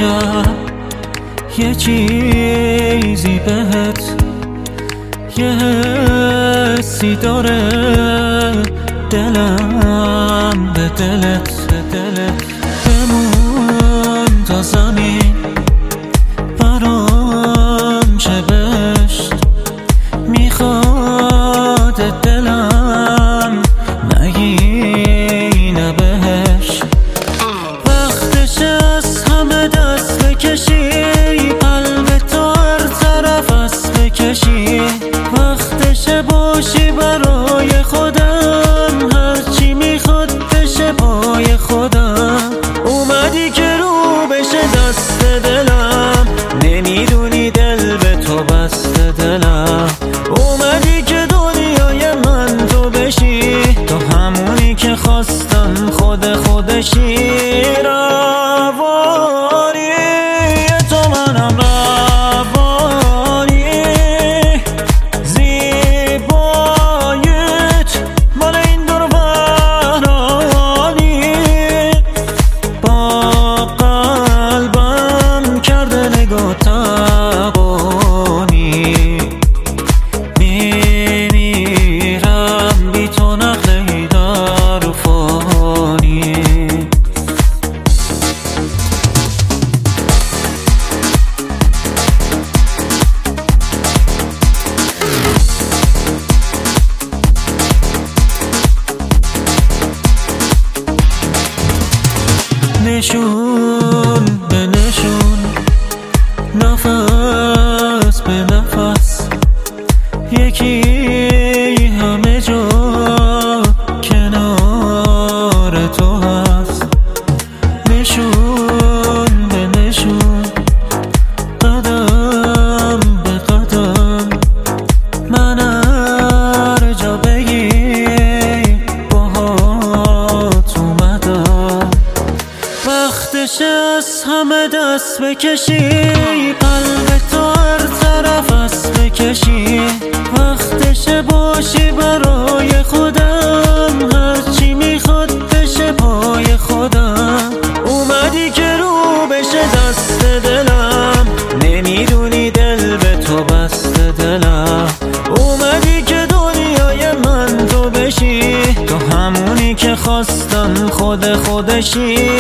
عجب یه چیزی بهت، یه حسی داره دلم به دلت بمون تا زمین برام چه بشت میخواد دلم نگینه بهش. وقتش از همه دست بکشی، قلبت هر طرف است بکشی. وقتش باشی برای خودم، هرچی میخواد بشه پای خودم. اومدی که رو بشه دست دلم، نمیدونی دل به تو بسته دلم. اومدی که دنیای من تو بشی، تو همونی که خواستم خودشی. روانی تو منم، روانی زیباییت مال این دور برانی. با قلبم کرده نگاه تبانی، میمیرم بی تو نقلهی در فانی. نشون به نشون، نفس به نفس، یکی همه جا کنار تو هست. نشون به نشون، قدم به قدم، من هر جا بگی باهات اومدم. وقتش از همه دست بکشی، قلبت هر طرف است بکشی. وقتش باشی برای خودم، هرچی میخواد بشه پای خودم. اومدی که رو بشه دست دلم، نمیدونی دل به تو بسته دلم. اومدی که دنیای من تو بشی، تو همونی که خواستم خودشی.